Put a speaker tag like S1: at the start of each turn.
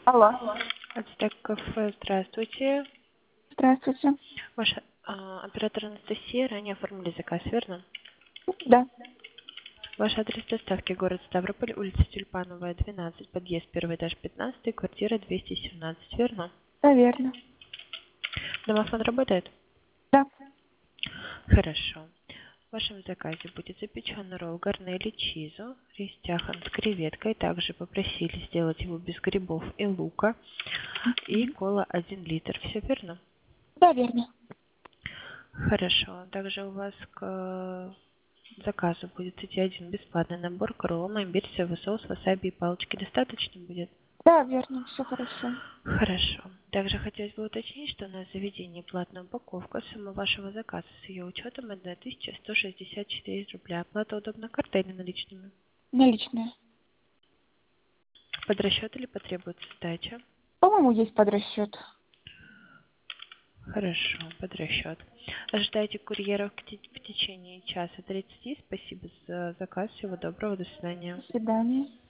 S1: Алло.
S2: Ацтек кафе, здравствуйте.
S1: Здравствуйте.
S2: Ваша оператор Анастасия, ранее оформили заказ, верно?
S1: Да,
S2: Ваш адрес доставки город Ставрополь, улица Тюльпановая, 12, подъезд, первый этаж, 15, квартира 217, верно?
S1: наверно.
S2: Домофон работает?
S1: Да,
S2: Хорошо. В вашем заказе будет запечен ролл гарнели чизо, рис тяхан с креветкой. Также попросили сделать его без грибов и лука. И кола 1 литр. Все верно?
S1: да, верно.
S2: Хорошо. Также у вас к заказу будет идти один бесплатный набор к роллам, имбирь, соевый соус, васаби и палочки. Достаточно будет?
S1: Да, верно, все хорошо.
S2: Хорошо. Также хотелось бы уточнить, что у нас в заведении платная упаковка. Сумма вашего заказа с ее учетом 1164 рубля. Оплата удобна картой или наличными?
S1: Наличные.
S2: Под расчет или потребуется сдача?
S1: По-моему, есть подрасчет.
S2: Хорошо, под расчет. Ожидайте курьера в течение часа 30. Спасибо за заказ. Всего доброго. До свидания.
S1: До свидания.